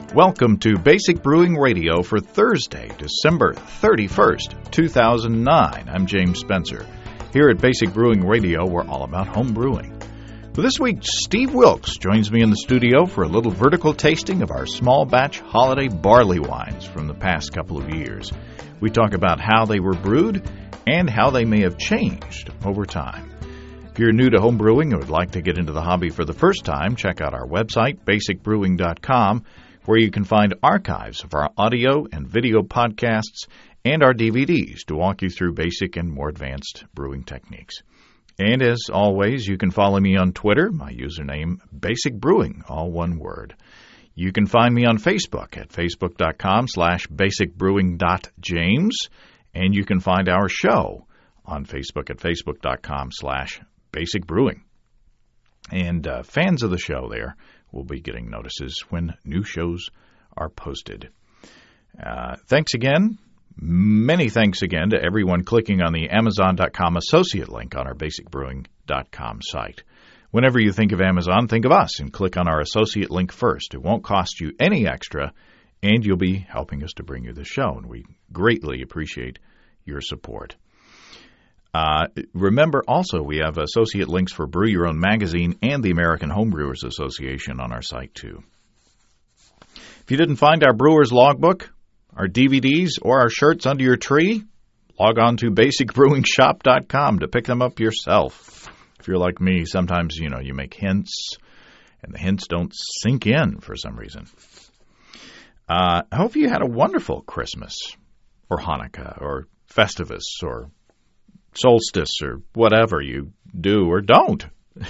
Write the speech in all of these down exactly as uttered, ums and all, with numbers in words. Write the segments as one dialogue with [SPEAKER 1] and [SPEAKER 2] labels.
[SPEAKER 1] Welcome to Basic Brewing Radio for Thursday, December thirty-first, two thousand nine. I'm James Spencer. Here at Basic Brewing Radio, we're all about home brewing. For this week, Steve Wilkes joins me in the studio for a little vertical tasting of our small batch holiday barley wines from the past couple of years. We talk about how they were brewed and how they may have changed over time. If you're new to home brewing and would like to get into the hobby for the first time, check out our website, basic brewing dot com, where you can find archives of our audio and video podcasts and our D V Ds to walk you through basic and more advanced brewing techniques. And as always, you can follow me on Twitter, my username, Basic Brewing, all one word. You can find me on Facebook at facebook.com slash basicbrewing.james, and you can find our show on Facebook at facebook.com slash basicbrewing. And uh, fans of the show there will be getting notices when new shows are posted. Uh, thanks again. Many thanks again to everyone clicking on the amazon dot com associate link on our basic brewing dot com site. Whenever you think of Amazon, think of us and click on our associate link first. It won't cost you any extra, and you'll be helping us to bring you the show, and we greatly appreciate your support. Uh, remember, also, we have associate links for Brew Your Own magazine and the American Homebrewers Association on our site, too. If you didn't find our Brewer's Logbook, our D V Ds, or our shirts under your tree, log on to basic brewing shop dot com to pick them up yourself. If you're like me, sometimes, you know, you make hints, and the hints don't sink in for some reason. Uh, I hope you had a wonderful Christmas, or Hanukkah, or Festivus, or solstice, or whatever you do or don't.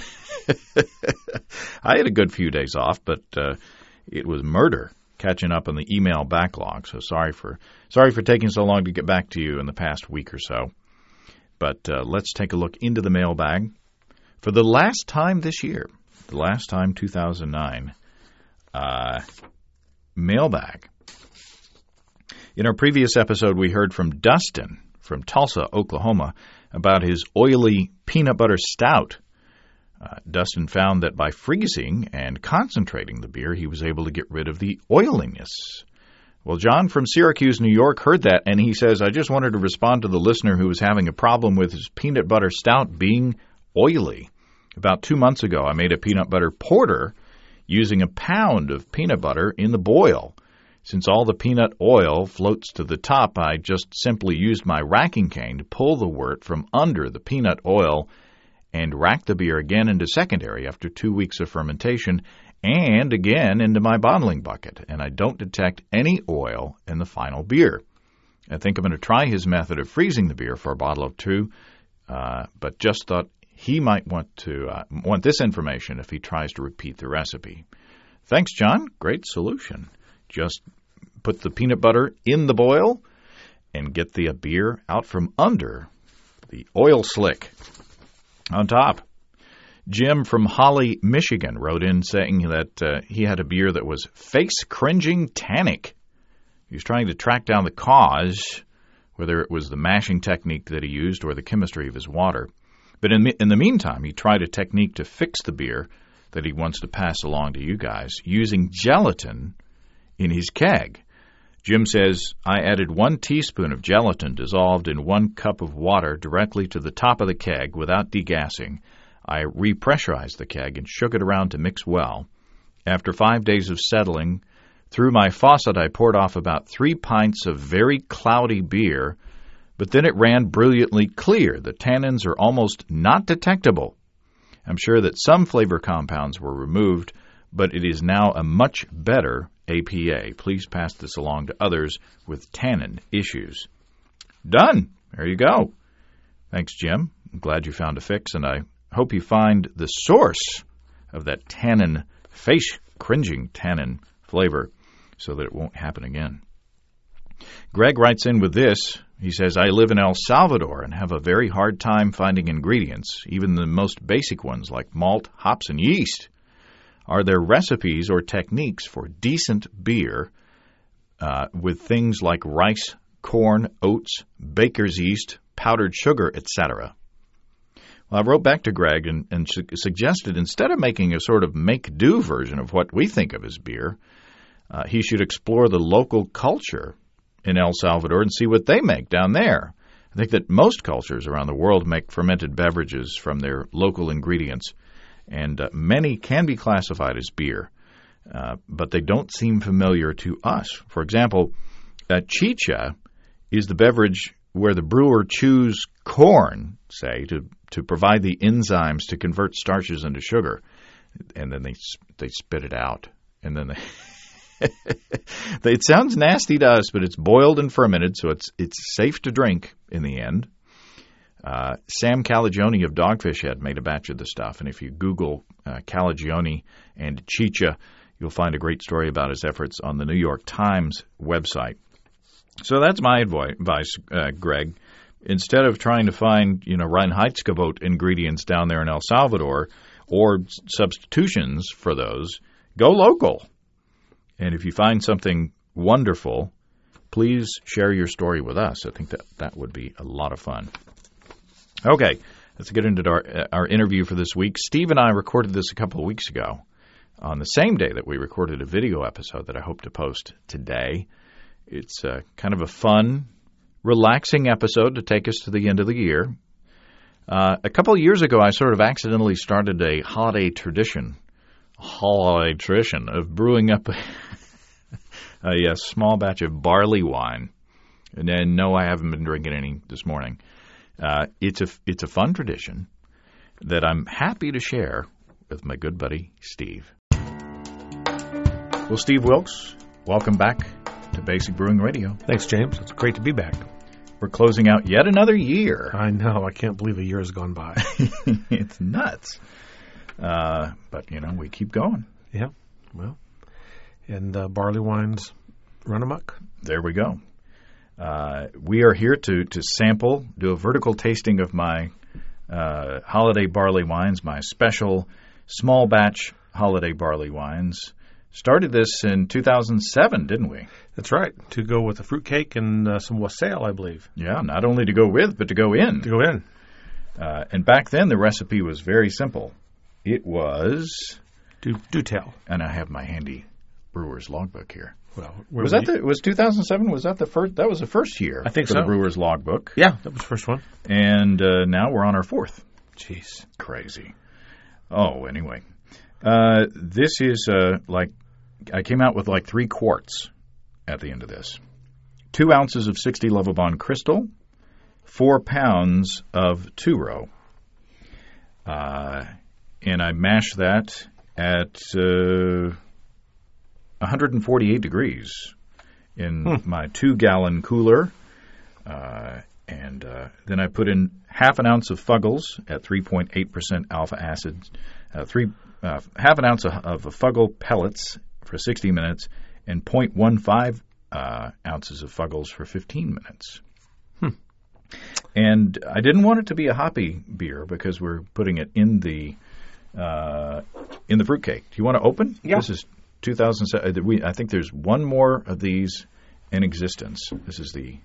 [SPEAKER 1] I had a good few days off, but uh, it was murder catching up on the email backlog. So sorry for sorry for taking so long to get back to you in the past week or so. But uh, let's take a look into the mailbag. For the last time this year, the last time two thousand nine, uh, mailbag. In our previous episode, we heard from Dustin from Tulsa, Oklahoma, about his oily peanut butter stout. Uh, Dustin found that by freezing and concentrating the beer, he was able to get rid of the oiliness. Well, John from Syracuse, New York, heard that, and he says, I just wanted to respond to the listener who was having a problem with his peanut butter stout being oily. About two months ago, I made a peanut butter porter using a pound of peanut butter in the boil. Since all the peanut oil floats to the top, I just simply used my racking cane to pull the wort from under the peanut oil and rack the beer again into secondary after two weeks of fermentation and again into my bottling bucket, and I don't detect any oil in the final beer. I think I'm going to try his method of freezing the beer for a bottle of two, uh, but just thought he might want to uh, want this information if he tries to repeat the recipe. Thanks, John. Great solution. Just put the peanut butter in the boil and get the beer out from under the oil slick on top. Jim from Holly, Michigan wrote in saying that uh, he had a beer that was face-cringing tannic. He was trying to track down the cause, whether it was the mashing technique that he used or the chemistry of his water. But in, in the meantime, he tried a technique to fix the beer that he wants to pass along to you guys using gelatin in his keg. Jim says, I added one teaspoon of gelatin dissolved in one cup of water directly to the top of the keg without degassing. I repressurized the keg and shook it around to mix well. After five days of settling, through my faucet I poured off about three pints of very cloudy beer, but then it ran brilliantly clear. The tannins are almost not detectable. I'm sure that some flavor compounds were removed, but it is now a much better A P A. Please pass this along to others with tannin issues. Done. There you go. Thanks, Jim. I'm glad you found a fix, and I hope you find the source of that tannin, face-cringing tannin flavor so that it won't happen again. Greg writes in with this. He says, I live in El Salvador and have a very hard time finding ingredients, even the most basic ones like malt, hops, and yeast. Are there recipes or techniques for decent beer uh, with things like rice, corn, oats, baker's yeast, powdered sugar, et cetera? Well, I wrote back to Greg and, and su- suggested instead of making a sort of make-do version of what we think of as beer, uh, he should explore the local culture in El Salvador and see what they make down there. I think that most cultures around the world make fermented beverages from their local ingredients, and uh, many can be classified as beer, uh, but they don't seem familiar to us. For example, uh, chicha is the beverage where the brewer chews corn, say, to, to provide the enzymes to convert starches into sugar, and then they they spit it out, and then they... It sounds nasty to us, but it's boiled and fermented, so it's it's safe to drink in the end. Uh, Sam Calagione of Dogfish Head made a batch of the stuff, and if you Google uh, Calagione and chicha, you'll find a great story about his efforts on the New York Times website. So that's my advice, uh, Greg. Instead of trying to find, you know, Reinheitsgebot ingredients down there in El Salvador or substitutions for those, go local. And if you find something wonderful, please share your story with us. I think that that would be a lot of fun. Okay, let's get into our, our interview for this week. Steve and I recorded this a couple of weeks ago on the same day that we recorded a video episode that I hope to post today. It's uh, kind of a fun, relaxing episode to take us to the end of the year. Uh, a couple of years ago, I sort of accidentally started a holiday tradition, a holiday tradition of brewing up a, a, a small batch of barley wine. And then, no, I haven't been drinking any this morning. Uh, it's a it's a fun tradition that I'm happy to share with my good buddy Steve. Well, Steve Wilkes, welcome back to Basic Brewing Radio.
[SPEAKER 2] Thanks, James. It's great to be back.
[SPEAKER 1] We're closing out yet another year.
[SPEAKER 2] I know. I can't believe a year has gone by.
[SPEAKER 1] It's nuts. Uh, but, you know, we keep going.
[SPEAKER 2] Yeah. Well, and uh, barley wines run amok.
[SPEAKER 1] There we go. Uh, we are here to, to sample, do a vertical tasting of my uh, holiday barley wines, my special small batch holiday barley wines. Started this in two thousand seven, didn't we?
[SPEAKER 2] That's right. To go with a fruitcake and uh, some wassail, I believe.
[SPEAKER 1] Yeah, not only to go with, but to go in.
[SPEAKER 2] To go in.
[SPEAKER 1] Uh, and back then, the recipe was very simple. It was...
[SPEAKER 2] Do do tell.
[SPEAKER 1] And I have my handy brewer's logbook here.
[SPEAKER 2] Well,
[SPEAKER 1] was that the was two thousand seven? Was that the first? That was the first year.
[SPEAKER 2] I think
[SPEAKER 1] for
[SPEAKER 2] so.
[SPEAKER 1] The brewer's logbook.
[SPEAKER 2] Yeah, that was the first one.
[SPEAKER 1] And uh, now we're on our fourth.
[SPEAKER 2] Jeez,
[SPEAKER 1] crazy. Oh, anyway, uh, this is uh, like I came out with like three quarts at the end of this. Two ounces of sixty Lovibond Crystal, four pounds of two row, uh, and I mashed that at uh, one hundred forty-eight degrees in hmm. my two-gallon cooler. Uh, and uh, then I put in half an ounce of Fuggles at three point eight percent alpha acid, uh, three uh, half an ounce of, of Fuggle pellets for sixty minutes, and zero point one five uh, ounces of Fuggles for fifteen minutes.
[SPEAKER 2] Hmm.
[SPEAKER 1] And I didn't want it to be a hoppy beer because we're putting it in the uh, in the fruitcake. Do you want to open?
[SPEAKER 2] Yeah.
[SPEAKER 1] This is two thousand seven. We, I think there's one more of these in existence. This is the...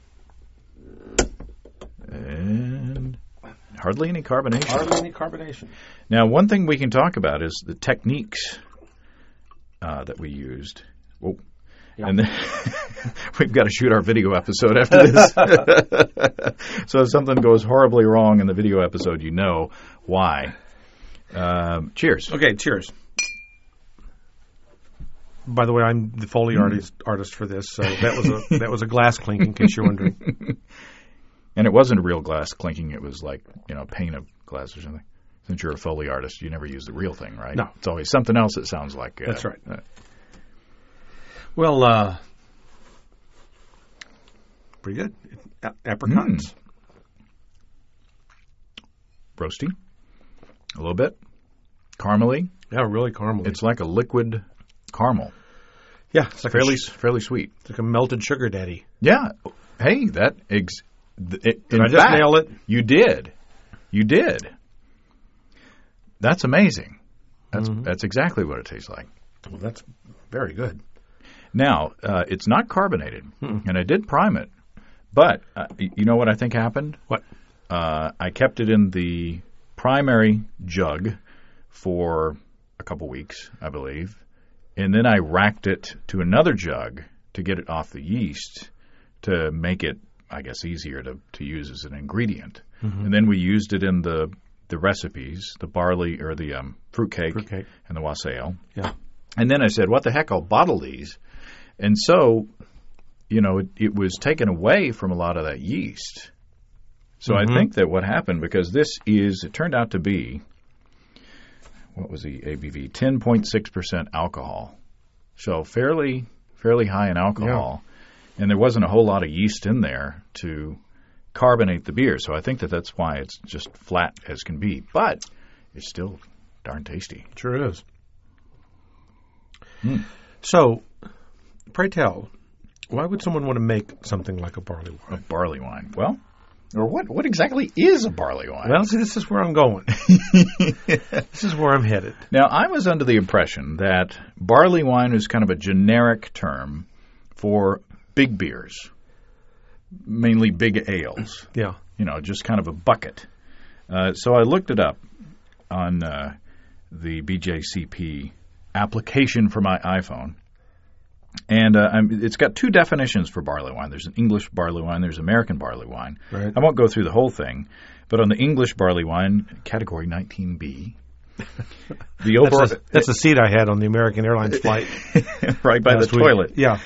[SPEAKER 1] And hardly any carbonation.
[SPEAKER 2] Hardly any carbonation.
[SPEAKER 1] Now, one thing we can talk about is the techniques uh, that we used. Whoa. Yeah. And then we've got to shoot our video episode after this. So if something goes horribly wrong in the video episode, you know why. Um, cheers.
[SPEAKER 2] Okay, cheers. By the way, I'm the Foley mm. artist artist for this, so that was a that was a glass clink, in case you're wondering.
[SPEAKER 1] And it wasn't a real glass clinking. It was like, you know, a pane of glass or something. Since you're a Foley artist, you never use the real thing, right?
[SPEAKER 2] No.
[SPEAKER 1] It's always something else that sounds like... Uh,
[SPEAKER 2] That's right.
[SPEAKER 1] Uh,
[SPEAKER 2] well, uh, pretty good. A- apricots.
[SPEAKER 1] Mm. Roasty. A little bit. Caramely.
[SPEAKER 2] Yeah, really caramely.
[SPEAKER 1] It's like a liquid caramel.
[SPEAKER 2] Yeah. It's like
[SPEAKER 1] fairly,
[SPEAKER 2] sh-
[SPEAKER 1] fairly sweet.
[SPEAKER 2] It's like a melted sugar daddy.
[SPEAKER 1] Yeah. Hey, that... Ex- It,
[SPEAKER 2] did I just
[SPEAKER 1] fact,
[SPEAKER 2] nail it?
[SPEAKER 1] You did. You did. That's amazing. That's mm-hmm. that's exactly what it tastes like.
[SPEAKER 2] Well, that's very good.
[SPEAKER 1] Now, uh, it's not carbonated,
[SPEAKER 2] Mm-mm.
[SPEAKER 1] and I did prime it. But uh, you know what I think happened?
[SPEAKER 2] What?
[SPEAKER 1] Uh, I kept it in the primary jug for a couple weeks, I believe, and then I racked it to another jug to get it off the yeast to make it, I guess, easier to, to use as an ingredient. Mm-hmm. And then we used it in the the recipes, the barley or the um, fruitcake,
[SPEAKER 2] fruitcake
[SPEAKER 1] and the wassail.
[SPEAKER 2] Yeah.
[SPEAKER 1] And then I said, what the heck, I'll bottle these. And so, you know, it, it was taken away from a lot of that yeast. So mm-hmm. I think that what happened, because this is, it turned out to be, what was the A B V? ten point six percent alcohol. So fairly, fairly high in alcohol. Yeah. And there wasn't a whole lot of yeast in there to carbonate the beer. So I think that that's why it's just flat as can be. But it's still darn tasty.
[SPEAKER 2] Sure is.
[SPEAKER 1] Mm.
[SPEAKER 2] So, pray tell, why would someone want to make something like a barley wine?
[SPEAKER 1] A barley wine. Well, or what what exactly is a barley wine?
[SPEAKER 2] Well, see, this is where I'm going. This is where I'm headed.
[SPEAKER 1] Now, I was under the impression that barley wine is kind of a generic term for big beers, mainly big ales.
[SPEAKER 2] Yeah.
[SPEAKER 1] You know, just kind of a bucket. Uh, so I looked it up on uh, the B J C P application for my iPhone. And uh, I'm, it's got two definitions for barley wine. There's an English barley wine. There's American barley wine.
[SPEAKER 2] Right.
[SPEAKER 1] I won't go through the whole thing. But on the English barley wine, category nineteen B, the overall...
[SPEAKER 2] That's, a, that's a seat I had on the American Airlines flight.
[SPEAKER 1] Right by the
[SPEAKER 2] week.
[SPEAKER 1] toilet.
[SPEAKER 2] Yeah.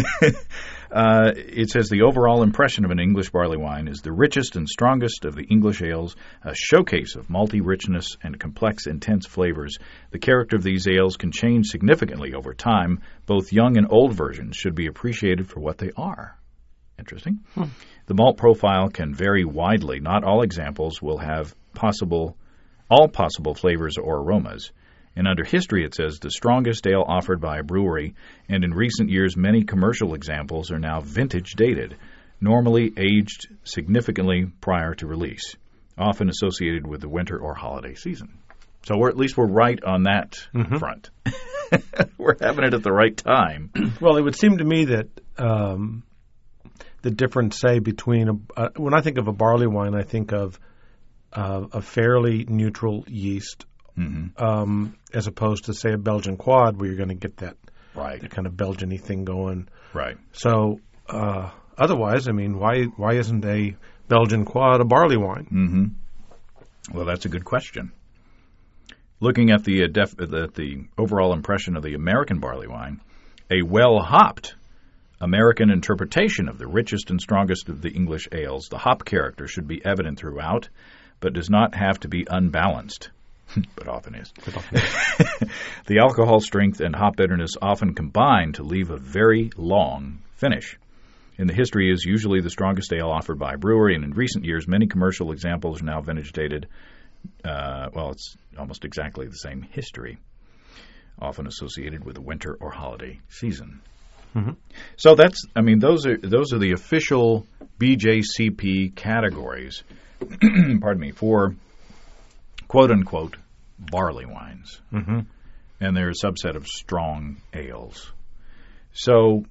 [SPEAKER 1] Uh, it says the overall impression of an English barley wine is the richest and strongest of the English ales, a showcase of malty richness and complex, intense flavors. The character of these ales can change significantly over time. Both young and old versions should be appreciated for what they are. Interesting. Hmm. The malt profile can vary widely. Not all examples will have possible, all possible flavors or aromas. And under history, it says the strongest ale offered by a brewery, and in recent years, many commercial examples are now vintage dated, normally aged significantly prior to release, often associated with the winter or holiday season. So we're, at least we're right on that mm-hmm. front. We're having it at the right time.
[SPEAKER 2] Well, it would seem to me that um, the difference, say, between a, uh, when I think of a barley wine, I think of uh, a fairly neutral yeast. Mm-hmm. Um, as opposed to, say, a Belgian quad where you're going to get that,
[SPEAKER 1] right.
[SPEAKER 2] that kind of Belgian-y thing going.
[SPEAKER 1] Right.
[SPEAKER 2] So uh, otherwise, I mean, why why isn't a Belgian quad a barley wine?
[SPEAKER 1] Mm-hmm. Well, that's a good question. Looking at the, uh, def- the the overall impression of the American barley wine, a well-hopped American interpretation of the richest and strongest of the English ales, the hop character should be evident throughout, but does not have to be unbalanced. But often is.
[SPEAKER 2] But often is.
[SPEAKER 1] The alcohol strength and hop bitterness often combine to leave a very long finish. In the history is usually the strongest ale offered by a brewery, and in recent years, many commercial examples are now vintage dated. Uh, well, it's almost exactly the same history, often associated with the winter or holiday season. Mm-hmm. So that's, I mean, those are those are the official B J C P categories. Pardon me, for quote-unquote barley wines.
[SPEAKER 2] Mm-hmm.
[SPEAKER 1] And they're a subset of strong ales. So,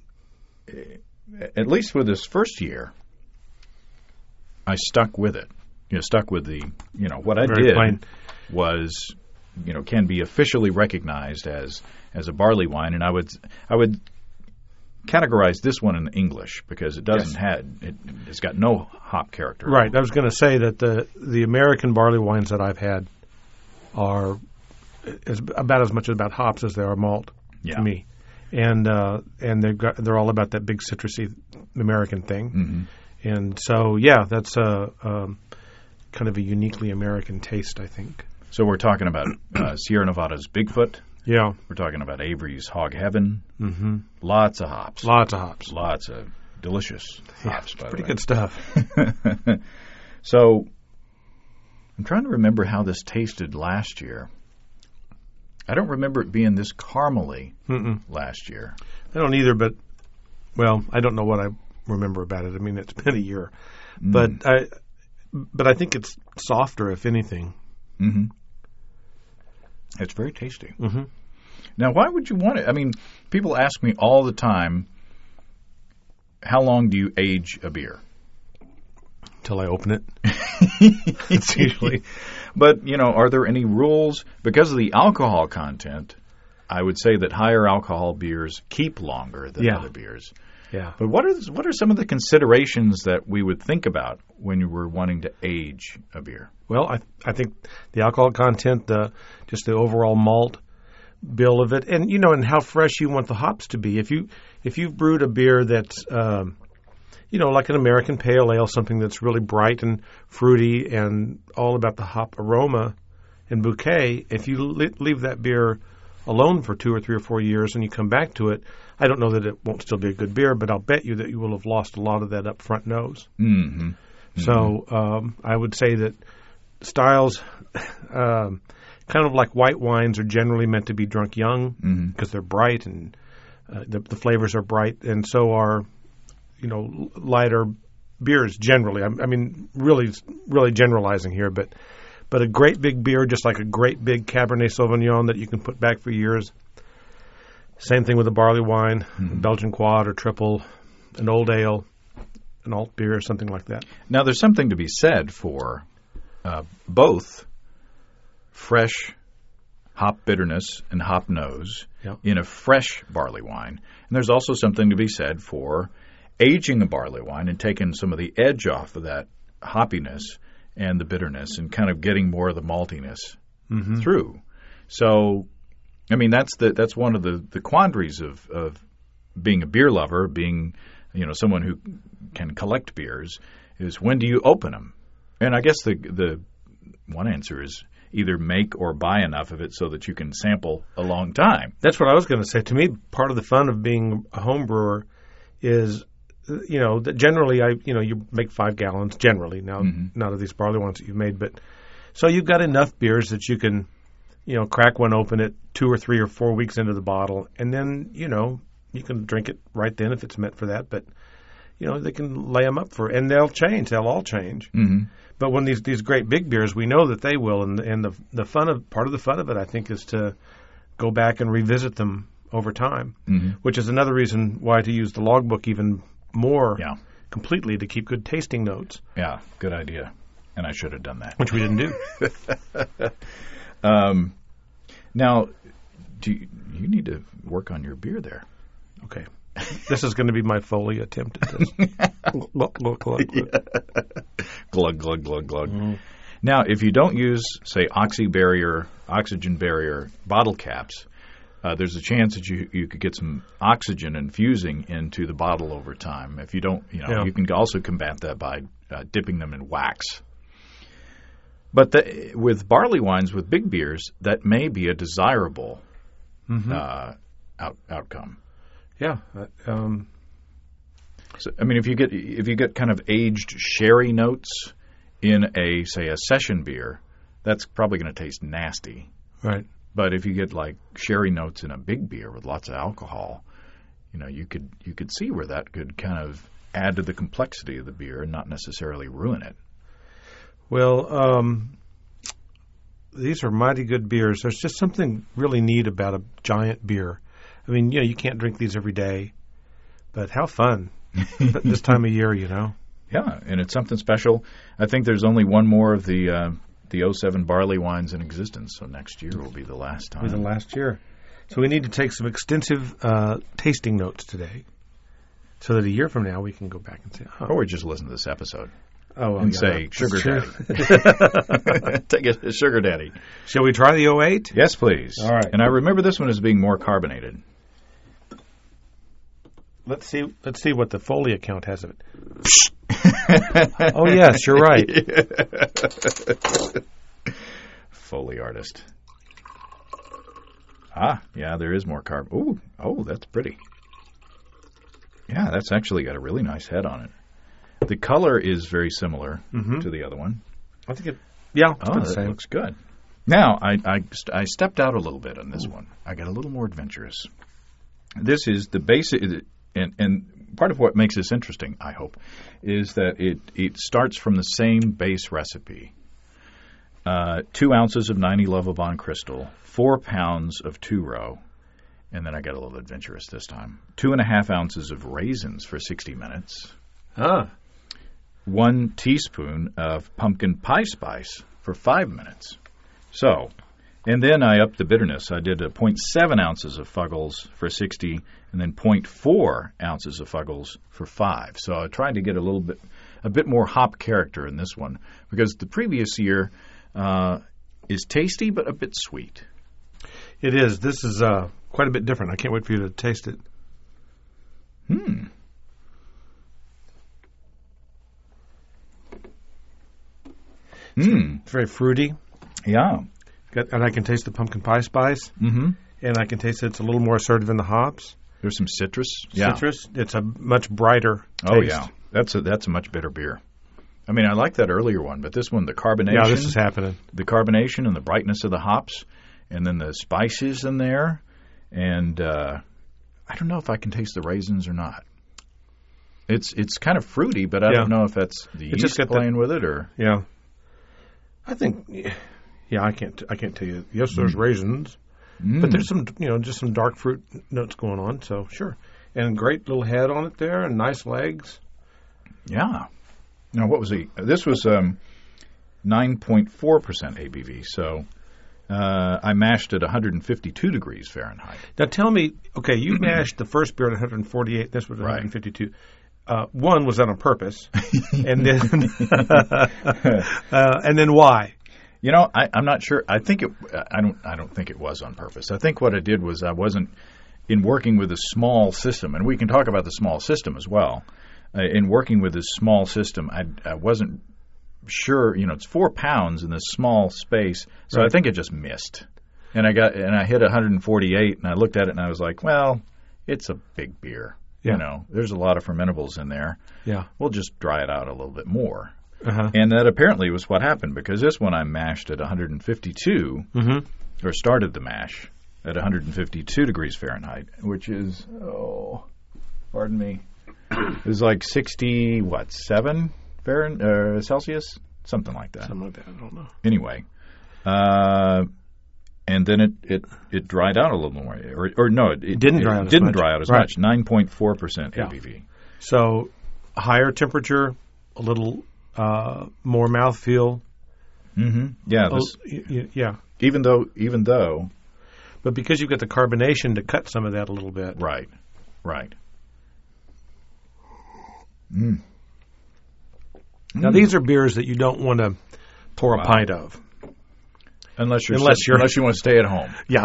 [SPEAKER 1] at least for this first year, I stuck with it. You know, stuck with the, you know, what I
[SPEAKER 2] Very
[SPEAKER 1] did
[SPEAKER 2] plain.
[SPEAKER 1] was, you know, can be officially recognized as as a barley wine, and I would I would categorize this one in English because it doesn't
[SPEAKER 2] yes.
[SPEAKER 1] have it, it's got no hop character.
[SPEAKER 2] Right. I was going to say that the the American barley wines that I've had are as, about as much about hops as they are malt
[SPEAKER 1] yeah.
[SPEAKER 2] to me, and uh, and they've got they're all about that big citrusy American thing,
[SPEAKER 1] mm-hmm.
[SPEAKER 2] and so yeah, that's a, a kind of a uniquely American taste, I think.
[SPEAKER 1] So we're talking about uh, Sierra Nevada's Bigfoot.
[SPEAKER 2] Yeah.
[SPEAKER 1] We're talking about Avery's Hog Heaven.
[SPEAKER 2] Mm-hmm.
[SPEAKER 1] Lots of hops.
[SPEAKER 2] Lots of hops.
[SPEAKER 1] Lots of delicious
[SPEAKER 2] yeah,
[SPEAKER 1] hops, by the way.
[SPEAKER 2] Pretty good stuff.
[SPEAKER 1] So I'm trying to remember how this tasted last year. I don't remember it being this caramely
[SPEAKER 2] Mm-mm.
[SPEAKER 1] last year.
[SPEAKER 2] I don't either, but, well, I don't know what I remember about it. I mean, it's been a year. Mm. But I but I think it's softer, if anything.
[SPEAKER 1] Mm-hmm. It's very tasty.
[SPEAKER 2] Mm-hmm.
[SPEAKER 1] Now, why would you want it? I mean, people ask me all the time, how long do you age a beer?
[SPEAKER 2] Till I open it.
[SPEAKER 1] It's usually. But, you know, are there any rules? Because of the alcohol content, I would say that higher alcohol beers keep longer than
[SPEAKER 2] Yeah.
[SPEAKER 1] other beers.
[SPEAKER 2] Yeah.
[SPEAKER 1] But what are what are some of the considerations that we would think about when you were wanting to age a beer?
[SPEAKER 2] Well, I I think the alcohol content, the just the overall malt bill of it, and you know, and how fresh you want the hops to be. If you if you've brewed a beer that's um, you know, like an American pale ale, something that's really bright and fruity and all about the hop aroma and bouquet, if you li- leave that beer alone for two or three or four years and you come back to it, I don't know that it won't still be a good beer, but I'll bet you that you will have lost a lot of that upfront nose.
[SPEAKER 1] Mm-hmm. Mm-hmm.
[SPEAKER 2] So um, I would say that styles, um, kind of like white wines, are generally meant to be drunk young because
[SPEAKER 1] Mm-hmm.
[SPEAKER 2] they're bright and uh, the, the flavors are bright, and so are, you know, lighter beers generally. I, I mean, really, really generalizing here, but but a great big beer, just like a great big Cabernet Sauvignon that you can put back for years. Same thing with a barley wine,
[SPEAKER 1] Mm-hmm.
[SPEAKER 2] a Belgian quad or triple, an old ale, an alt beer, or something like that.
[SPEAKER 1] Now, there's something to be said for uh, both fresh hop bitterness and hop nose
[SPEAKER 2] Yep.
[SPEAKER 1] in a fresh barley wine. And there's also something to be said for aging a barley wine and taking some of the edge off of that hoppiness and the bitterness and kind of getting more of the maltiness
[SPEAKER 2] Mm-hmm.
[SPEAKER 1] through. So, I mean, that's the that's one of the, the quandaries of, of being a beer lover, being, you know, someone who can collect beers, is when do you open them? And I guess the the one answer is either make or buy enough of it so that you can sample a long time.
[SPEAKER 2] That's what I was going to say. To me, part of the fun of being a home brewer is, you know, that generally I, you know, you make five gallons generally. Now,
[SPEAKER 1] Mhm.
[SPEAKER 2] none of these barley wines that you've made, but so you've got enough beers that you can, you know, crack one open it two or three or four weeks into the bottle, and then, you know, you can drink it right then if it's meant for that. But, you know, they can lay them up for, and they'll change. They'll all change.
[SPEAKER 1] Mm-hmm.
[SPEAKER 2] But when these these great big beers, we know that they will, and and the the fun of part of the fun of it, I think, is to go back and revisit them over time,
[SPEAKER 1] Mm-hmm.
[SPEAKER 2] which is another reason why to use the logbook even more
[SPEAKER 1] Yeah.
[SPEAKER 2] completely to keep good tasting notes,
[SPEAKER 1] Yeah, good idea. And I should have done that.
[SPEAKER 2] which we didn't do.
[SPEAKER 1] Um, now, do you, you need to work on your beer there.
[SPEAKER 2] Okay, this is going to be my Foley attempt at this. Look, look, look, look.
[SPEAKER 1] Glug, glug, glug, glug. Mm-hmm. Now, if you don't use, say, oxy barrier, oxygen barrier bottle caps, uh, there's a chance that you you could get some oxygen infusing into the bottle over time. If you don't, you know,
[SPEAKER 2] Yeah.
[SPEAKER 1] you can also combat that by uh, dipping them in wax. But the, with barley wines, with big beers, that may be a desirable
[SPEAKER 2] Mm-hmm.
[SPEAKER 1] uh, out, outcome.
[SPEAKER 2] Yeah. uh, Um,
[SPEAKER 1] So, I mean, if you get if you get kind of aged sherry notes in a say a session beer, that's probably going to taste nasty.
[SPEAKER 2] right.
[SPEAKER 1] But if you get like sherry notes in a big beer with lots of alcohol, you know, you could you could see where that could kind of add to the complexity of the beer and not necessarily ruin it.
[SPEAKER 2] Well, um, these are mighty good beers. There's just something really neat about a giant beer. I mean, you know, you can't drink these every day, but how fun this time of year, you know.
[SPEAKER 1] Yeah, and it's something special. I think there's only one more of the uh, the oh seven barley wines in existence, so next year will be the last time.
[SPEAKER 2] Be the last year. So we need to take some extensive uh, tasting notes today, so that a year from now we can go back and say, oh,
[SPEAKER 1] Or just listen to this episode
[SPEAKER 2] oh well,
[SPEAKER 1] and
[SPEAKER 2] yeah,
[SPEAKER 1] say,
[SPEAKER 2] that's
[SPEAKER 1] sugar
[SPEAKER 2] true.
[SPEAKER 1] daddy. Take it to sugar daddy.
[SPEAKER 2] Shall we try the oh eight?
[SPEAKER 1] Yes, please.
[SPEAKER 2] All right.
[SPEAKER 1] And I remember this one as being more carbonated.
[SPEAKER 2] Let's see. Let's see what the Foley account has of it. Oh yes, you're right.
[SPEAKER 1] Foley artist. Ah, yeah, there is more carb. Ooh, oh, that's pretty. Yeah, that's actually got a really nice head on it. The color is very similar
[SPEAKER 2] Mhm.
[SPEAKER 1] to the other one.
[SPEAKER 2] I think it. Yeah, it's
[SPEAKER 1] Oh,
[SPEAKER 2] about the
[SPEAKER 1] that
[SPEAKER 2] same.
[SPEAKER 1] looks good. Now, I, I, I stepped out a little bit on this one. I got a little more adventurous. This is the basic, and, and part of what makes this interesting, I hope, is that it, it starts from the same base recipe. Uh, two ounces of ninety Lovibond Crystal, four pounds of two-row, and then I got a little adventurous this time. Two and a half ounces of raisins for sixty minutes.
[SPEAKER 2] Ah,
[SPEAKER 1] One teaspoon of pumpkin pie spice for five minutes. So, And then I upped the bitterness. I did a zero point seven ounces of Fuggles for sixty, and then zero point four ounces of Fuggles for five. So I tried to get a little bit, a bit more hop character in this one, because the previous year uh, is tasty but a bit sweet.
[SPEAKER 2] It is. This is uh, quite a bit different. I can't wait for you to taste it.
[SPEAKER 1] Hmm. Hmm.
[SPEAKER 2] It's very fruity.
[SPEAKER 1] Yeah.
[SPEAKER 2] Got, and I can taste the pumpkin pie spice.
[SPEAKER 1] Mm-hmm.
[SPEAKER 2] And I can taste it's a little more assertive in the hops.
[SPEAKER 1] There's some citrus. Yeah.
[SPEAKER 2] Citrus. It's a much brighter taste.
[SPEAKER 1] Oh, yeah. That's a, that's a much better beer. I mean, I like that earlier one, but this one, the carbonation.
[SPEAKER 2] Yeah, this is happening.
[SPEAKER 1] The carbonation and the brightness of the hops, and then the spices in there. And uh, I don't know if I can taste the raisins or not. It's it's kind of fruity, but I
[SPEAKER 2] Yeah.
[SPEAKER 1] don't know if that's the
[SPEAKER 2] It's
[SPEAKER 1] yeast
[SPEAKER 2] just got
[SPEAKER 1] playing with it or...
[SPEAKER 2] Yeah. I think, yeah, I can't I can't tell you. Yes, there's raisins,
[SPEAKER 1] Mm.
[SPEAKER 2] but there's some, you know, just some dark fruit notes going on, so sure. And great little head on it there and nice legs.
[SPEAKER 1] Yeah. Now, what was the... This was um, nine point four percent A B V, so uh, I mashed at one hundred fifty-two degrees Fahrenheit.
[SPEAKER 2] Now tell me, okay, you mashed the first beer at one hundred forty-eight, this was
[SPEAKER 1] Right.
[SPEAKER 2] one hundred fifty-two. Uh, one, was that on purpose? and then uh, and then why?
[SPEAKER 1] You know, I, I'm not sure. I think it. I don't. I don't think it was on purpose. I think what I did was I wasn't in working with a small system, and we can talk about the small system as well. Uh, in working with this small system, I, I wasn't sure. You know, it's four pounds in this small space, so
[SPEAKER 2] Right.
[SPEAKER 1] I think it just missed. And I got and I hit one hundred forty-eight, and I looked at it, and I was like, well, it's a big beer.
[SPEAKER 2] Yeah.
[SPEAKER 1] You know, there's a lot of fermentables in there.
[SPEAKER 2] Yeah.
[SPEAKER 1] We'll just dry it out a little bit more.
[SPEAKER 2] Uh-huh.
[SPEAKER 1] And that apparently was what happened, because this one I mashed at one hundred fifty-two,
[SPEAKER 2] Mm-hmm.
[SPEAKER 1] or started the mash at one hundred fifty-two degrees Fahrenheit, which is, oh, pardon me, it was like sixty, what, seven Fahrenheit, uh, Celsius? Something like that.
[SPEAKER 2] Something like that, I don't know.
[SPEAKER 1] Anyway, uh, and then it, it, it dried out a little more, or, or no, it, it
[SPEAKER 2] Didn't dry out as
[SPEAKER 1] didn't
[SPEAKER 2] much.
[SPEAKER 1] dry out as
[SPEAKER 2] Right.
[SPEAKER 1] much, nine point four percent
[SPEAKER 2] Yeah.
[SPEAKER 1] A B V.
[SPEAKER 2] So higher temperature, a little uh, more mouthfeel.
[SPEAKER 1] Mm-hmm. Yeah,
[SPEAKER 2] Oh,
[SPEAKER 1] this,
[SPEAKER 2] y- y- yeah.
[SPEAKER 1] even though, even though,
[SPEAKER 2] But because you've got the carbonation to cut some of that a little bit.
[SPEAKER 1] right, right. Mm.
[SPEAKER 2] Now, these are beers that you don't want to pour
[SPEAKER 1] Wow.
[SPEAKER 2] a pint of.
[SPEAKER 1] Unless you're
[SPEAKER 2] Unless you're-
[SPEAKER 1] unless you want to stay at home.
[SPEAKER 2] Yeah.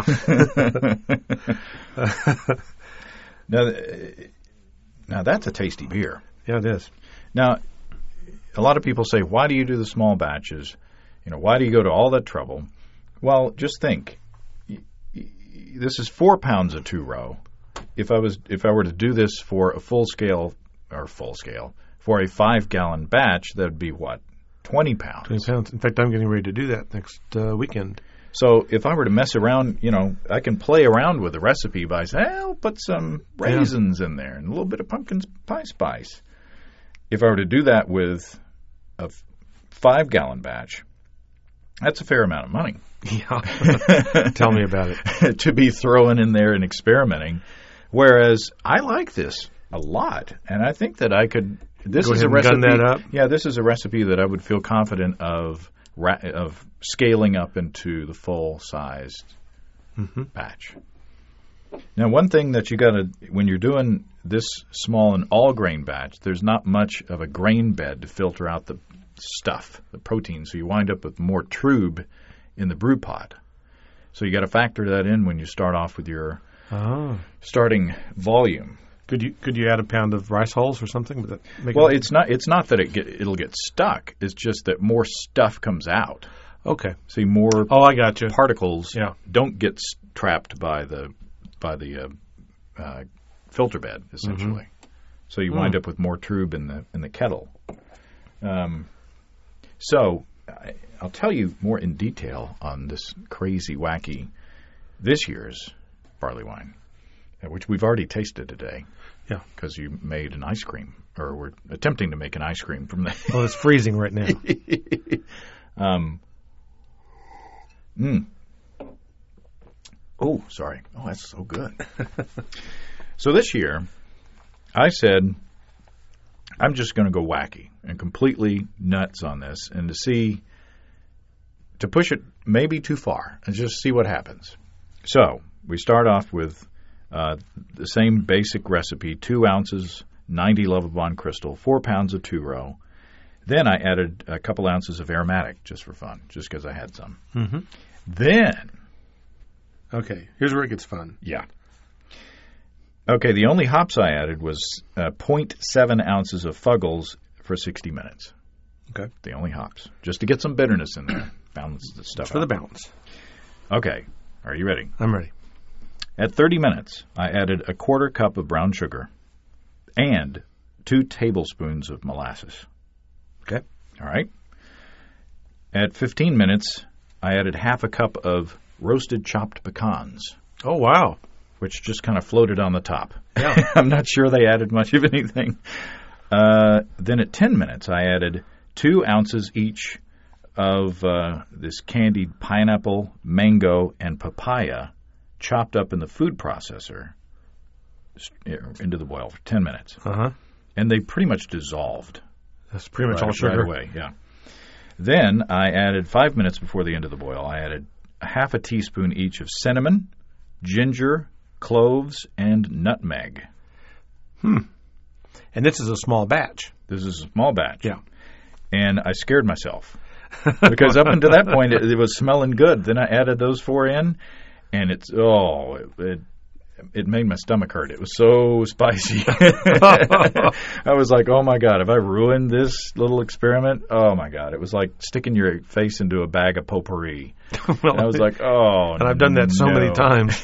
[SPEAKER 1] Now, uh, now that's a tasty beer.
[SPEAKER 2] yeah, it is.
[SPEAKER 1] Now, a lot of people say, "Why do you do the small batches? You know, why do you go to all that trouble?" Well, just think. Y- y- This is four pounds of two row. If I was, if I were to do this for a full scale or full scale for a five gallon batch, that would be what, twenty pounds.
[SPEAKER 2] twenty pounds. In fact, I'm getting ready to do that next uh, weekend.
[SPEAKER 1] So if I were to mess around, you know, I can play around with the recipe by saying, hey, I'll put some raisins in there and a little bit of pumpkin pie spice. If I were to do that with a f- five-gallon batch, that's a fair amount of money.
[SPEAKER 2] Yeah. Tell me about it.
[SPEAKER 1] to be throwing in there and experimenting. Whereas I like this a lot, and I think that I could. This
[SPEAKER 2] Go
[SPEAKER 1] is
[SPEAKER 2] ahead
[SPEAKER 1] a
[SPEAKER 2] and gun
[SPEAKER 1] recipe.
[SPEAKER 2] that up.
[SPEAKER 1] Yeah, this is a recipe that I would feel confident of ra- of scaling up into the full sized
[SPEAKER 2] Mm-hmm.
[SPEAKER 1] batch. Now, one thing that you got to when you're doing this small and all grain batch, there's not much of a grain bed to filter out the stuff, the protein, so you wind up with more trube in the brew pot. So you got to factor that in when you start off with your
[SPEAKER 2] Oh.
[SPEAKER 1] starting volume.
[SPEAKER 2] Could you could you add a pound of rice hulls or something? Would that make
[SPEAKER 1] Well,
[SPEAKER 2] it,
[SPEAKER 1] it's not it's not that it get, it'll get stuck. It's just that more stuff comes out.
[SPEAKER 2] okay.
[SPEAKER 1] See, more
[SPEAKER 2] Oh, I got you.
[SPEAKER 1] particles
[SPEAKER 2] Yeah.
[SPEAKER 1] don't get s- trapped by the by the uh, uh, filter bed essentially.
[SPEAKER 2] Mm-hmm.
[SPEAKER 1] So you
[SPEAKER 2] Hmm.
[SPEAKER 1] wind up with more trube in the in the kettle. Um, so I, I'll tell you more in detail on this crazy, wacky this year's barley wine, uh, which we've already tasted today.
[SPEAKER 2] Yeah.
[SPEAKER 1] Because you made an ice cream, or we're attempting to make an ice cream from the.
[SPEAKER 2] Well, it's freezing right now.
[SPEAKER 1] um. Mm. Oh, sorry. Oh, that's so good. So this year, I said, I'm just going to go wacky and completely nuts on this, and to see to push it maybe too far and just see what happens. So we start off with uh, the same basic recipe, two ounces, ninety Lovibond Crystal, four pounds of two-row. Then I added a couple ounces of aromatic just for fun, just because I had some.
[SPEAKER 2] Mm-hmm.
[SPEAKER 1] Then...
[SPEAKER 2] Okay, here's where it gets fun.
[SPEAKER 1] Yeah. Okay, the only hops I added was uh, zero point seven ounces of Fuggles for sixty minutes.
[SPEAKER 2] Okay.
[SPEAKER 1] The only hops. Just to get some bitterness in there. Balance the stuff
[SPEAKER 2] Just for
[SPEAKER 1] out.
[SPEAKER 2] the balance.
[SPEAKER 1] Okay. Are you ready?
[SPEAKER 2] I'm ready.
[SPEAKER 1] At thirty minutes, I added a quarter cup of brown sugar and two tablespoons of molasses.
[SPEAKER 2] Okay.
[SPEAKER 1] All right. At fifteen minutes, I added half a cup of roasted chopped pecans,
[SPEAKER 2] Oh, wow.
[SPEAKER 1] which just kind of floated on the top.
[SPEAKER 2] Yeah.
[SPEAKER 1] I'm not sure they added much of anything. Uh, then at ten minutes, I added two ounces each of uh, this candied pineapple, mango, and papaya chopped up in the food processor into the boil for ten minutes.
[SPEAKER 2] Uh-huh.
[SPEAKER 1] And they pretty much dissolved.
[SPEAKER 2] That's pretty much
[SPEAKER 1] right,
[SPEAKER 2] all sugar.
[SPEAKER 1] Right away, yeah. Then I added, five minutes before the end of the boil, I added a half a teaspoon each of cinnamon, ginger, cloves, and nutmeg.
[SPEAKER 2] Hmm. And this is a small batch.
[SPEAKER 1] This is a small batch.
[SPEAKER 2] Yeah.
[SPEAKER 1] And I scared myself. Because up until that point, it, it was smelling good. Then I added those four in, and it's, oh, it, it, it made my stomach hurt. It was so spicy. I was like, oh, my God, have I ruined this little experiment? Oh, my God. It was like sticking your face into a bag of potpourri.
[SPEAKER 2] Well,
[SPEAKER 1] and I was like, oh,
[SPEAKER 2] and I've done that so
[SPEAKER 1] no.
[SPEAKER 2] many times.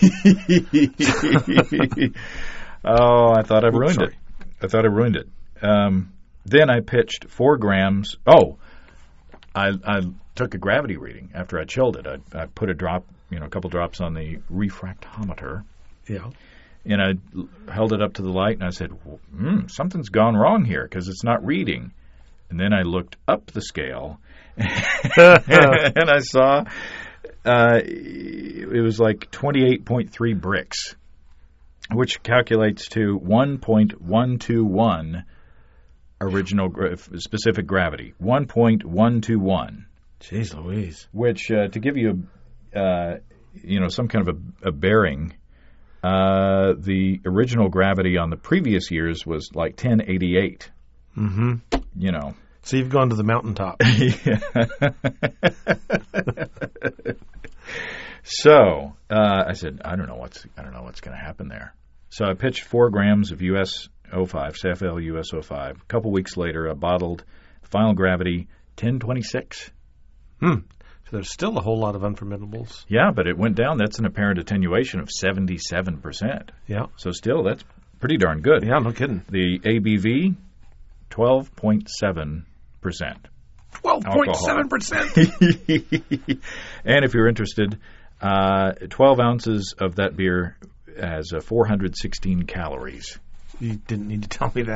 [SPEAKER 1] Oh, I thought I
[SPEAKER 2] Oops,
[SPEAKER 1] ruined
[SPEAKER 2] sorry.
[SPEAKER 1] it. I thought I ruined it. Um, then I pitched four grams. Oh, I, I took a gravity reading after I chilled it. I, I put a drop, you know, a couple drops on the refractometer.
[SPEAKER 2] Yeah.
[SPEAKER 1] And I l- held it up to the light, and I said, hmm, something's gone wrong here because it's not reading. And then I looked up the scale, and I saw uh, it was like twenty-eight point three bricks, which calculates to one point one two one original gra- specific gravity, one point one two one.
[SPEAKER 2] Jeez Louise.
[SPEAKER 1] Which, uh, to give you, uh, you know, some kind of a, a bearing, uh, the original gravity on the previous years was like ten eighty-eight.
[SPEAKER 2] Mm-hmm.
[SPEAKER 1] You know.
[SPEAKER 2] So you've gone to the mountaintop.
[SPEAKER 1] So uh, I said, I don't know what's I don't know what's going to happen there. So I pitched four grams of U S O five, C F L U S O five. A couple weeks later, I bottled final gravity ten twenty-six.
[SPEAKER 2] Hmm. So there's still a whole lot of unfermentables.
[SPEAKER 1] Yeah, but it went down. That's an apparent attenuation of seventy-seven percent.
[SPEAKER 2] Yeah.
[SPEAKER 1] So still, that's pretty darn good.
[SPEAKER 2] Yeah, no kidding.
[SPEAKER 1] The A B V, twelve point seven percent.
[SPEAKER 2] twelve point seven percent.
[SPEAKER 1] And if you're interested, uh, twelve ounces of that beer has uh, four hundred sixteen calories.
[SPEAKER 2] You didn't need to tell me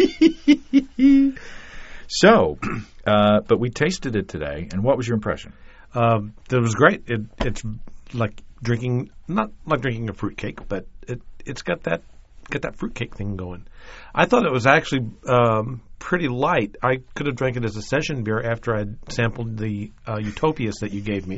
[SPEAKER 2] that.
[SPEAKER 1] So, uh, but we tasted it today, and what was your impression?
[SPEAKER 2] Um, it was great. It, it's like drinking, not like drinking a fruitcake, but it, it's got that got that fruitcake thing going. I thought it was actually um, pretty light. I could have drank it as a session beer after I'd sampled the uh, Utopias that you gave me.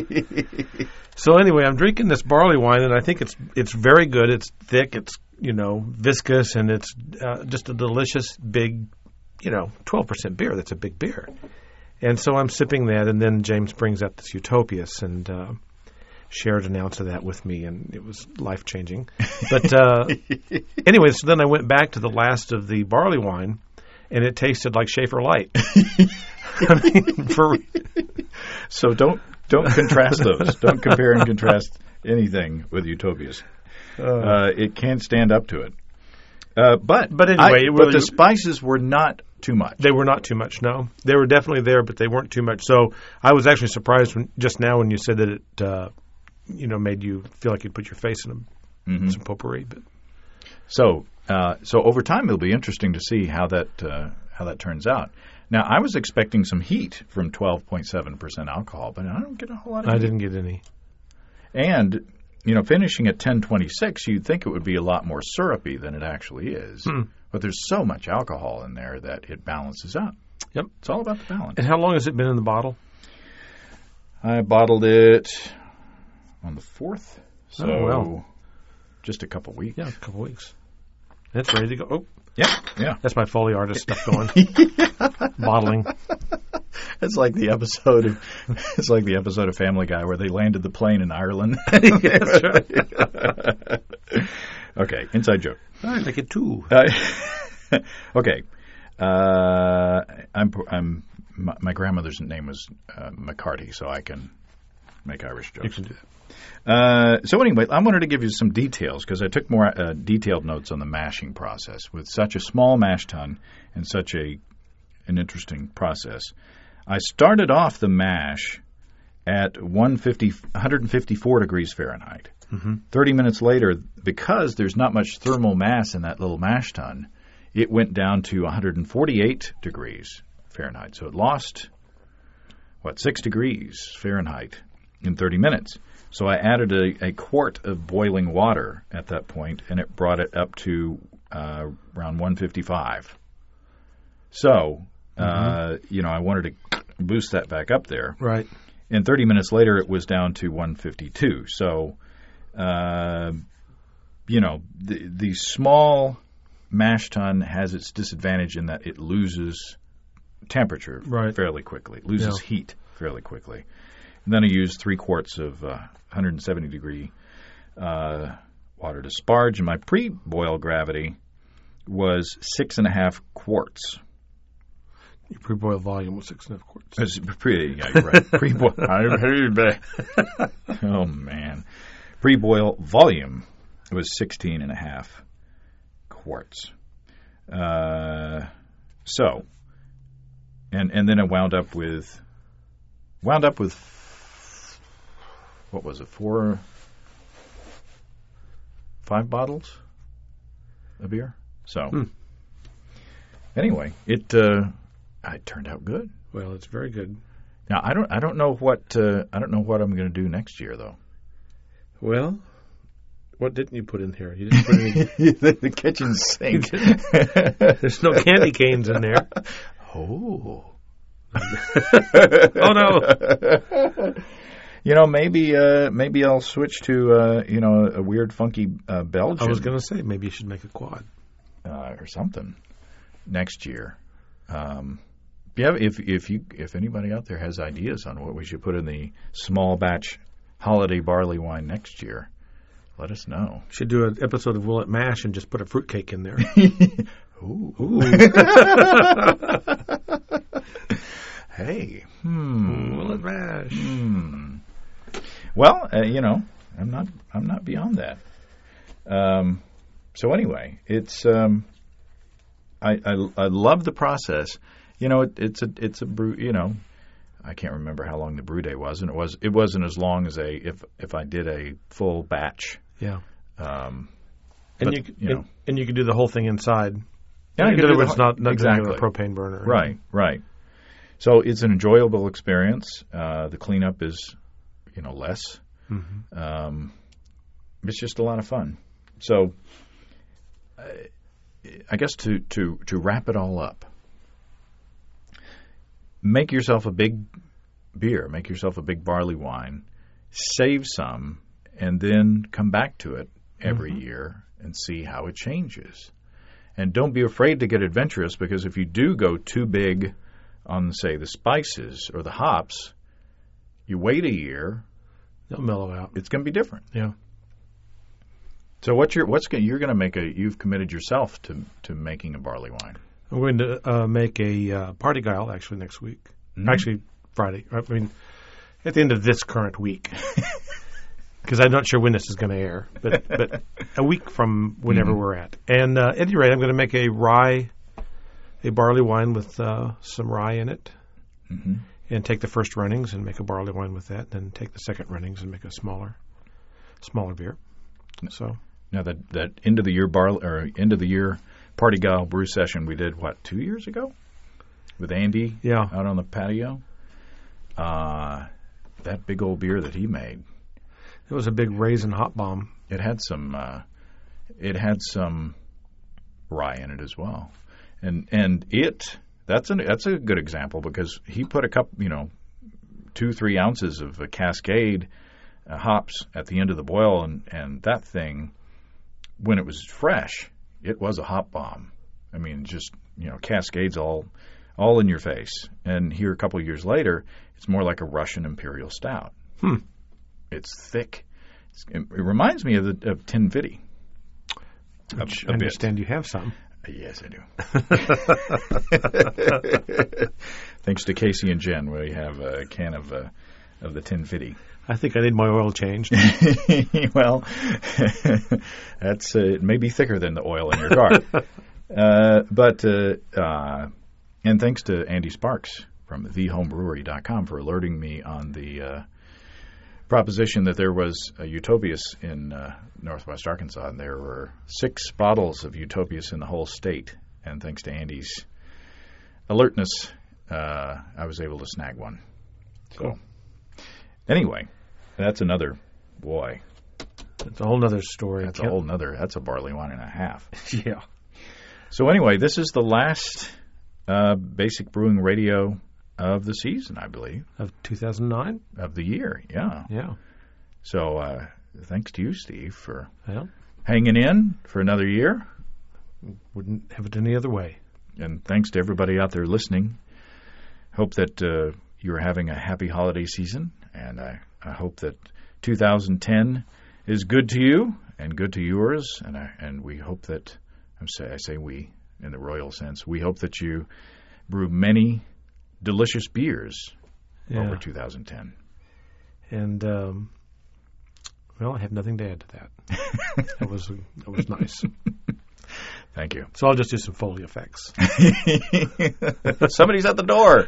[SPEAKER 2] So anyway, I'm drinking this barley wine, and I think it's it's very good. It's thick, it's you know viscous, and it's uh, just a delicious big, you know, twelve percent beer. That's a big beer. And so I'm sipping that, and then James brings out this Utopias and uh, shared an ounce of that with me, and it was life-changing. But uh, anyway, so then I went back to the last of the barley wine, and it tasted like Schaefer Light. I mean, for
[SPEAKER 1] So don't don't contrast those. Don't compare and contrast anything with Utopias. Uh, it can't stand up to it. Uh, but
[SPEAKER 2] But anyway,
[SPEAKER 1] I,
[SPEAKER 2] it
[SPEAKER 1] but
[SPEAKER 2] was-
[SPEAKER 1] the spices were not too much.
[SPEAKER 2] They were not too much, no. They were definitely there, but they weren't too much. So I was actually surprised when, just now when you said that it, uh, you know, made you feel like you'd put your face in a,
[SPEAKER 1] Mm-hmm.
[SPEAKER 2] some potpourri. But
[SPEAKER 1] So, uh, so over time, it'll be interesting to see how that uh, how that turns out. Now, I was expecting some heat from twelve point seven percent alcohol, but I don't get a whole lot of
[SPEAKER 2] I
[SPEAKER 1] heat.
[SPEAKER 2] didn't get any.
[SPEAKER 1] And, you know, finishing at ten twenty-six, you'd think it would be a lot more syrupy than it actually is.
[SPEAKER 2] Hmm.
[SPEAKER 1] But there's so much alcohol in there that it balances out.
[SPEAKER 2] Yep.
[SPEAKER 1] It's all about the balance.
[SPEAKER 2] And how long has it been in the bottle?
[SPEAKER 1] I bottled it on the fourth, so
[SPEAKER 2] oh, well.
[SPEAKER 1] just a couple weeks.
[SPEAKER 2] Yeah, a couple weeks. It's ready to go. Oh,
[SPEAKER 1] yeah, yeah.
[SPEAKER 2] That's my Foley artist stuff going. Bottling.
[SPEAKER 1] It's like the episode. Of, it's like the episode of Family Guy where they landed the plane in Ireland.
[SPEAKER 2] That's right.
[SPEAKER 1] Okay, inside joke.
[SPEAKER 2] I like it too.
[SPEAKER 1] Uh, okay, uh, I'm I'm my, my grandmother's name was uh, McCarty, so I can make Irish jokes.
[SPEAKER 2] You can do that.
[SPEAKER 1] Uh, so anyway, I wanted to give you some details because I took more uh, detailed notes on the mashing process. With such a small mash tun and such a an interesting process, I started off the mash at one hundred fifty-four degrees Fahrenheit.
[SPEAKER 2] Mm-hmm.
[SPEAKER 1] thirty minutes later, because there's not much thermal mass in that little mash tun, it went down to one hundred forty-eight degrees Fahrenheit. So it lost, what, six degrees Fahrenheit in thirty minutes. So I added a, a quart of boiling water at that point, and it brought it up to uh, around one fifty-five. So, uh, mm-hmm. you know, I wanted to boost that back up there.
[SPEAKER 2] Right.
[SPEAKER 1] And thirty minutes later, it was down to one fifty-two. So, uh, you know, the, the small mash tun has its disadvantage in that it loses temperature
[SPEAKER 2] right.
[SPEAKER 1] fairly quickly. It loses
[SPEAKER 2] yeah.
[SPEAKER 1] heat fairly quickly. And then I used three quarts of uh, one hundred seventy degree uh, water to sparge. And my pre-boil gravity was six and a half quarts.
[SPEAKER 2] Your pre-boil volume was six and a half quarts.
[SPEAKER 1] It's pre, yeah, you're right. Pre-boil. Oh, man. Pre-boil volume was sixteen and a half quarts. Uh, so, and and then I wound up with, wound up with, what was it, four, five bottles of beer? So,
[SPEAKER 2] hmm.
[SPEAKER 1] anyway, it uh, it turned out good.
[SPEAKER 2] Well, it's very good.
[SPEAKER 1] Now I don't I don't know what uh, I don't know what I'm going to do next year though.
[SPEAKER 2] Well, what didn't you put in here? You didn't put any
[SPEAKER 1] the, the kitchen sink.
[SPEAKER 2] There's no candy canes in there.
[SPEAKER 1] Oh.
[SPEAKER 2] Oh no.
[SPEAKER 1] You know, maybe uh, maybe I'll switch to uh, you know a weird, funky uh, Belgian.
[SPEAKER 2] I was going to say maybe you should make a quad
[SPEAKER 1] uh, or something next year. Um, yeah, if if you if anybody out there has ideas on what we should put in the small batch holiday barley wine next year, let us know.
[SPEAKER 2] Should do an episode of Will It Mash and just put a fruitcake in there.
[SPEAKER 1] Ooh.
[SPEAKER 2] Ooh.
[SPEAKER 1] Hey. Hmm.
[SPEAKER 2] Will It Mash?
[SPEAKER 1] Hmm. Well, uh, you know, I'm not. I'm not beyond that. Um. So anyway, it's. Um. I, I I love the process. You know, it, it's a it's a brew. You know, I can't remember how long the brew day was, and it was it wasn't as long as a if if I did a full batch.
[SPEAKER 2] Yeah.
[SPEAKER 1] Um.
[SPEAKER 2] And
[SPEAKER 1] but,
[SPEAKER 2] you,
[SPEAKER 1] you know,
[SPEAKER 2] and, and you could do the whole thing inside.
[SPEAKER 1] Yeah,
[SPEAKER 2] in other words, not not
[SPEAKER 1] exactly.
[SPEAKER 2] doing a propane burner.
[SPEAKER 1] Right. Right. So it's an enjoyable experience. Uh, the cleanup is, you know, less.
[SPEAKER 2] Mm-hmm.
[SPEAKER 1] Um, it's just a lot of fun. So, uh, I guess to, to, to wrap it all up, make yourself a big beer, make yourself a big barley wine, save some, and then come back to it every mm-hmm. year and see how it changes. And don't be afraid to get adventurous, because if you do go too big on, say, the spices or the hops, you wait a year,
[SPEAKER 2] they'll mellow out.
[SPEAKER 1] It's going to be different.
[SPEAKER 2] Yeah.
[SPEAKER 1] So what's your what's going you're going to make a you've committed yourself to to making a barley wine.
[SPEAKER 2] I'm going to uh, make a uh, party guile actually next week.
[SPEAKER 1] Mm-hmm.
[SPEAKER 2] Actually Friday. I mean, at the end of this current week, because I'm not sure when this is going to air, but but a week from whenever mm-hmm. we're at. And uh, at any rate, I'm going to make a rye, a barley wine with uh, some rye in it,
[SPEAKER 1] mm-hmm.
[SPEAKER 2] and take the first runnings and make a barley wine with that. Then take the second runnings and make a smaller, smaller beer. So.
[SPEAKER 1] Now that, that end of the year bar or end of the year party guile brew session we did what two years ago with Andy
[SPEAKER 2] yeah.
[SPEAKER 1] out on the patio. Uh, that big old beer that he made.
[SPEAKER 2] It was a big raisin hot bomb.
[SPEAKER 1] It had some. Uh, it had some rye in it as well, and and it that's an that's a good example because he put a cup you know two, three ounces of a Cascade uh, hops at the end of the boil, and, and that thing, when it was fresh, it was a hop bomb. I mean, just, you know, Cascades all all in your face. And here a couple of years later, it's more like a Russian Imperial Stout.
[SPEAKER 2] Hmm.
[SPEAKER 1] It's thick. It's, it, it reminds me of the of ten fifty.
[SPEAKER 2] Which
[SPEAKER 1] a,
[SPEAKER 2] I
[SPEAKER 1] a
[SPEAKER 2] understand
[SPEAKER 1] bit.
[SPEAKER 2] you have some.
[SPEAKER 1] Yes, I do. Thanks to Casey and Jen, we have a can of uh, of the ten fifty.
[SPEAKER 2] I think I need my oil changed.
[SPEAKER 1] Well, that's uh, it may be thicker than the oil in your car. uh, but uh, uh, and thanks to Andy Sparks from the home brewery dot com for alerting me on the uh, proposition that there was a Utopias in uh, Northwest Arkansas, and there were six bottles of Utopias in the whole state. And thanks to Andy's alertness, uh, I was able to snag one. So,
[SPEAKER 2] cool.
[SPEAKER 1] Anyway, that's another, boy.
[SPEAKER 2] That's a whole other story.
[SPEAKER 1] That's a whole nother, that's a barley wine and a half.
[SPEAKER 2] Yeah.
[SPEAKER 1] So anyway, this is the last uh, Basic Brewing Radio of the season, I believe.
[SPEAKER 2] Of two thousand nine?
[SPEAKER 1] Of the year, yeah.
[SPEAKER 2] Yeah.
[SPEAKER 1] So uh, thanks to you, Steve, for
[SPEAKER 2] well,
[SPEAKER 1] hanging in for another year.
[SPEAKER 2] Wouldn't have it any other way.
[SPEAKER 1] And thanks to everybody out there listening. Hope that uh, you're having a happy holiday season, and I, I hope that two thousand ten is good to you and good to yours, and I, and we hope that, I say, I say we in the royal sense, we hope that you brew many delicious beers
[SPEAKER 2] yeah.
[SPEAKER 1] over two thousand ten.
[SPEAKER 2] And, um, well, I have nothing to add to that. That was that was nice.
[SPEAKER 1] Thank you.
[SPEAKER 2] So I'll just do some Foley effects.
[SPEAKER 1] Somebody's at the door.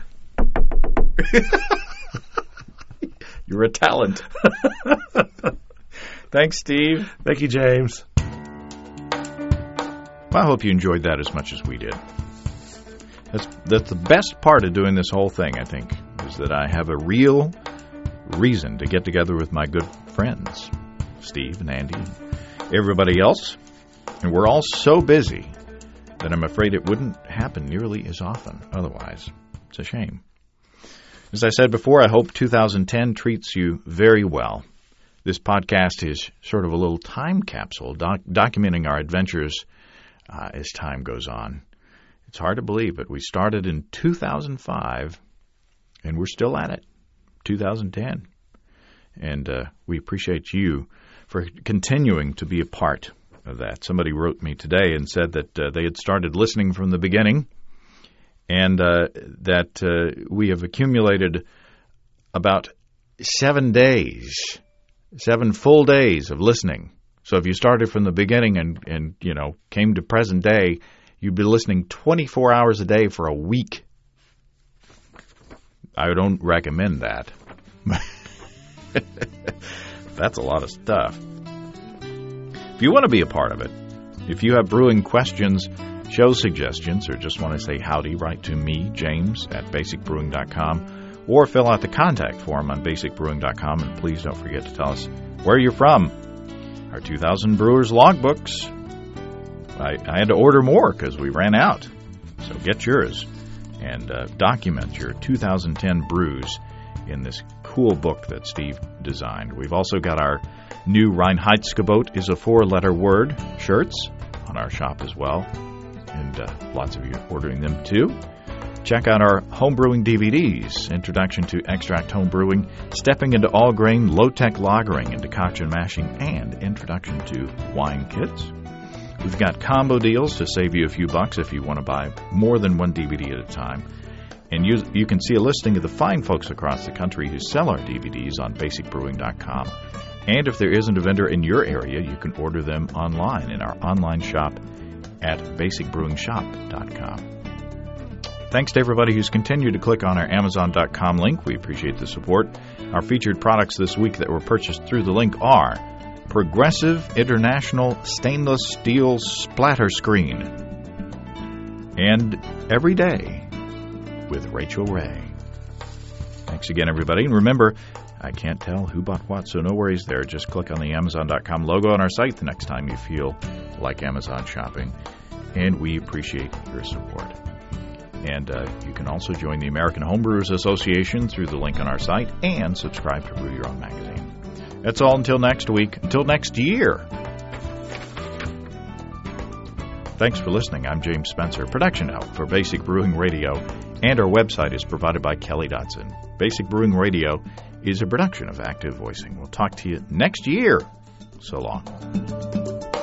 [SPEAKER 1] You're a talent. Thanks, Steve.
[SPEAKER 2] Thank you, James.
[SPEAKER 1] Well, I hope you enjoyed that as much as we did. That's that's the best part of doing this whole thing, I think, is that I have a real reason to get together with my good friends, Steve and Andy and everybody else. And we're all so busy that I'm afraid it wouldn't happen nearly as often otherwise. It's a shame. As I said before, I hope two thousand ten treats you very well. This podcast is sort of a little time capsule doc- documenting our adventures uh, as time goes on. It's hard to believe, but we started in two thousand five, and we're still at it, two thousand ten. And uh, we appreciate you for continuing to be a part of that. Somebody wrote me today and said that uh, they had started listening from the beginning, and uh, that uh, we have accumulated about seven days, seven full days of listening. So if you started from the beginning and, and you know, came to present day, you'd be listening twenty-four hours a day for a week. I don't recommend that. That's a lot of stuff. If you want to be a part of it, if you have brewing questions, show suggestions, or just want to say howdy, write to me, James, at basic brewing dot com, or fill out the contact form on basic brewing dot com, and please don't forget to tell us where you're from. Our two thousand Brewers logbooks, I, I had to order more because we ran out. So get yours and uh, document your two thousand ten brews in this cool book that Steve designed. We've also got our new Reinheitsgebot is a four-letter word shirts on our shop as well, and uh, lots of you are ordering them too. Check out our homebrewing D V Ds, Introduction to Extract Homebrewing, Stepping into All-Grain, Low-Tech Lagering and Decoction Mashing, and Introduction to Wine Kits. We've got combo deals to save you a few bucks if you want to buy more than one D V D at a time. And you, you can see a listing of the fine folks across the country who sell our D V Ds on basic brewing dot com. And if there isn't a vendor in your area, you can order them online in our online shop at basic brewing shop dot com. Thanks to everybody who's continued to click on our amazon dot com link. We appreciate the support. Our featured products this week that were purchased through the link are Progressive International Stainless Steel Splatter Screen and Every Day with Rachel Ray. Thanks again, everybody. And remember, I can't tell who bought what, so no worries there. Just click on the amazon dot com logo on our site the next time you feel like Amazon shopping. And we appreciate your support. And uh, you can also join the American Homebrewers Association through the link on our site and subscribe to Brew Your Own magazine. That's all until next week. Until next year. Thanks for listening. I'm James Spencer, production help for Basic Brewing Radio, and our website is provided by Kelly Dodson. Basic Brewing Radio is a production of Active Voicing. We'll talk to you next year. So long.